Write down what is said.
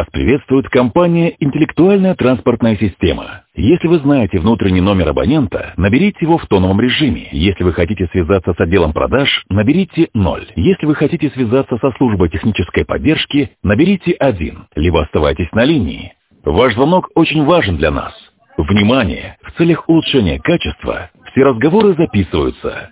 Вас приветствует компания «Интеллектуальная транспортная система». Если вы знаете внутренний номер абонента, наберите его в тоновом режиме. Если вы хотите связаться с отделом продаж, наберите 0. Если вы хотите связаться со службой технической поддержки, наберите 1. Либо оставайтесь на линии. Ваш звонок очень важен для нас. Внимание! В целях улучшения качества все разговоры записываются.